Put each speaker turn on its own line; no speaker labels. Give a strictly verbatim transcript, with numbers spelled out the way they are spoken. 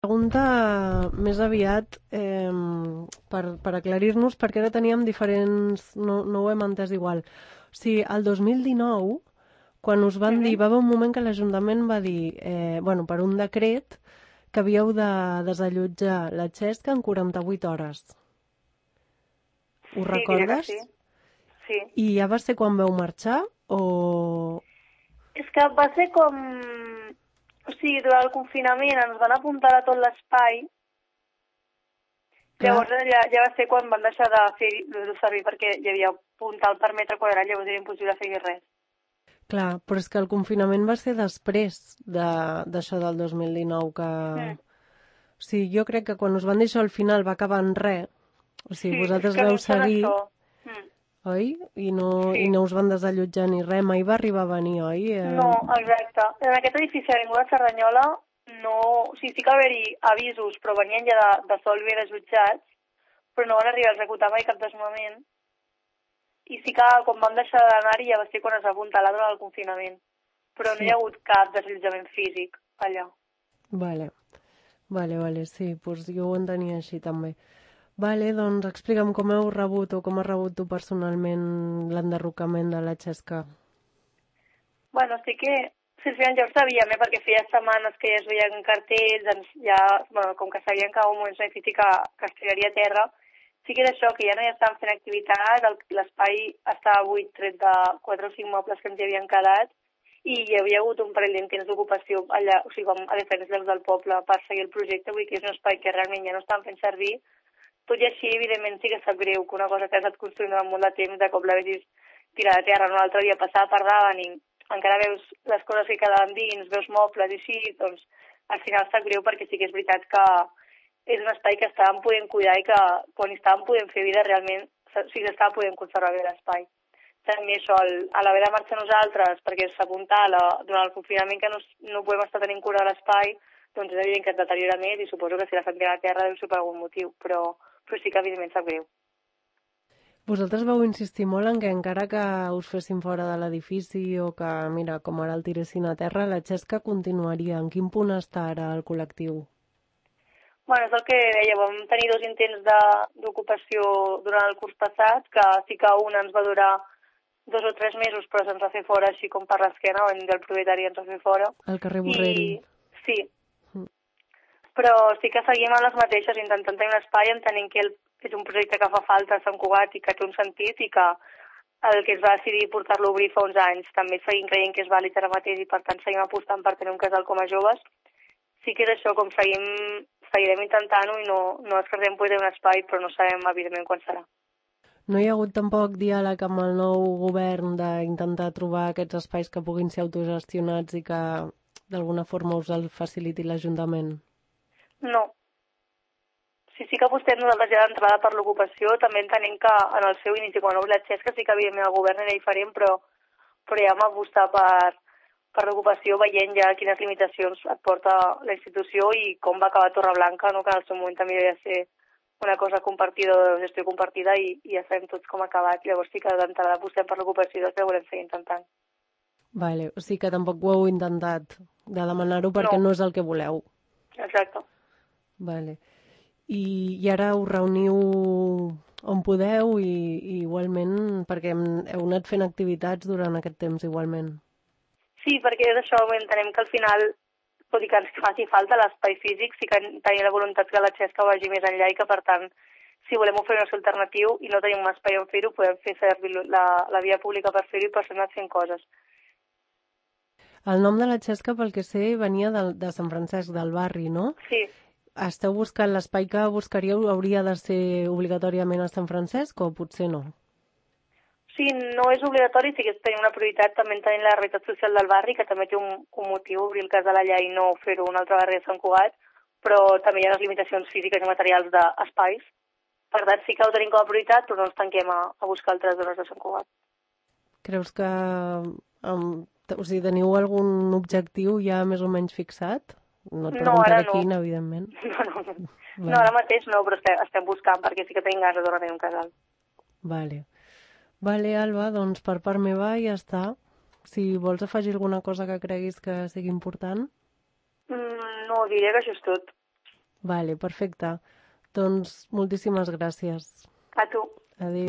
pregunta més aviat eh, per, per aclarir-nos, perquè ara teníem diferents... No, no ho hem entès igual. O sigui, el dos mil dinou, quan us van
Mhm.
dir... Va haver un moment que l'Ajuntament va dir, eh, bueno, per un decret, que havíeu de desallotjar la Xesca en quaranta-vuit hores. Ho
Sí, diré que
recordes?
sí. Sí.
I ja va ser quan veu marxar o...
És que va ser com... O sigui, durant el confinament ens van apuntar a tot l'espai.
Clar.
Llavors ja, ja va ser quan van deixar de fer de servir perquè hi havia puntal per metre quadrat, llavors era impossible fer res.
Clar, però és que el confinament va ser després de- d'això del dos mil dinou, que...
Mm.
O sigui, jo crec que quan us van dir això al final va acabar en res. O sigui,
Sí, és
vosaltres
que a mi
veu
em sona
seguir,
això. Mm.
oi? I no,
Sí.
I no us van desallotjar ni res, mai va arribar a venir, oi? Eh...
No, exacte. En aquest edifici a l'Avinguda Cerdanyola no... O sigui, sí que va haver-hi avisos, però venien ja de, de sol bé desjutjats, però no van arribar a executar mai cap desnonament. I sí que quan vam deixar d'anar-hi ja va ser quan es va apuntalar durant el confinament. Però no
Sí.
hi ha hagut cap desallotjament físic allà.
Vale, vale, vale, sí, doncs jo ho entenia així també. Vale, doncs explica'm com heu rebut o com has rebut tu personalment l'enderrocament de la Xesca.
Bueno, sí que, sí, sí, ja ho sabíem, eh, perquè feia setmanes que ja es veien cartells, doncs ja, bueno, com que sabien que a un moment edifici que, que es tiraria a terra, sí que era això, que ja no hi estaven fent activitat, el- l'espai estava buit, tret de quatre o cinc mobles que ens hi havien quedat, i hi havia hagut un parell d'intents d'ocupació allà, o sigui, com a diferents llocs del poble per seguir el projecte, vull dir que és un espai que realment ja no estan fent servir. Tot i així, evidentment, sí que sap greu que una cosa que has estat construint durant molt de temps, de cop la vegis tirar a terra, un altre dia passar per davant i encara veus les coses que quedaven dins, veus mobles i així, doncs al final sap greu perquè sí que és veritat que és un espai que estàvem podent cuidar i que quan hi estàvem podent fer vida realment sí que estava podent conservar bé l'espai. També això, el, a l'haver de marxar nosaltres perquè s'apuntala durant el confinament que no, no podem estar tenint cura de l'espai, doncs és evident que es deteriora més i suposo que si la fan tirar a terra deu ser per algun motiu, però, però sí que evidentment sap greu.
Vosaltres vau insistir molt en que encara que us fessin fora de l'edifici o que, mira, com ara el tiressin a terra, la Xesca continuaria. En quin punt està ara el col·lectiu?
Bueno, és el que deia, vam tenir dos intents d'ocupació durant el curs passat, que sí que un ens va durar dos o tres mesos, però se'ns va fer fora així com per l'esquena, o el propietari ens va fer fora.
Al carrer Borrell.
I sí, però sí que seguim amb les mateixes, intentant tenir un espai, entenent que el, és un projecte que fa falta a Sant Cugat i que té un sentit i que el que es va decidir portar-lo a obrir fa uns anys també seguim creient que és vàlid ara mateix i per tant seguim apostant per tenir un casal com a joves. Sí que és això, com seguim, seguirem intentant-ho i no, no descartem poder tenir un espai, però no sabem evidentment quan serà.
No hi ha hagut tampoc diàleg amb el nou govern d'intentar trobar aquests espais que puguin ser autogestionats i que d'alguna forma us el faciliti l'Ajuntament?
No. Sí, sí que apostem nosaltres ja d'entrada per l'ocupació, també entenem que en el seu inici, quan obri la Xesca, sí que evidentment el govern era diferent, però, però ja vam apostar per, per l'ocupació veient ja quines limitacions et porta la institució i com va acabar Torreblanca, no? Que en el seu moment també devia ser una cosa compartida, de gestió compartida i, i ja sabem tots com ha acabat. Llavors sí que d'entrada apostem per l'ocupació i després ho volem seguir intentant.
Vale, o sigui que tampoc ho heu intentat de demanar-ho perquè no. no és el que voleu.
Exacte.
Vale. I, i ara us reuniu on podeu i, i igualment perquè heu anat fent activitats durant aquest temps igualment.
Sí, perquè és això, entenem que al final, tot i que ens faci falta l'espai físic, sí que tenim la voluntat que la Xesca vagi més enllà i que, per tant, si volem oferir un alternatiu i no tenim un espai on fer-ho, podem fer servir la, la via pública per fer-ho i per anar fent coses.
El nom de la Xesca, pel que sé, venia de, de Sant Francesc, del barri, no?
Sí.
Esteu buscant l'espai que buscaríeu hauria de ser obligatòriament a Sant Francesc o potser no?
Sí, no és obligatori, sí que tenim una prioritat també tenint la realitat social del barri, que també té un, un motiu obrir el casal allà i no fer-ho un altre barri de Sant Cugat, però també hi ha les limitacions físiques i materials d'espais. Per tant, sí que ho tenim com a prioritat, però no ens tanquem a, a buscar altres zones de Sant Cugat.
Creus que um, o sigui, teniu algun objectiu ja més o menys fixat? No et preguntaré
no,
quin, evidentment.
No, no, no. no, ara mateix no, però estem, estem buscant perquè sí que tenim ganes de tornar a tenir un casal.
Vale. Vale, Alba, doncs per part meva ja està. Si vols afegir alguna cosa que creguis que sigui important.
Mm, no, diria que això és tot.
Vale, perfecte. Doncs moltíssimes gràcies.
A tu.
Adéu.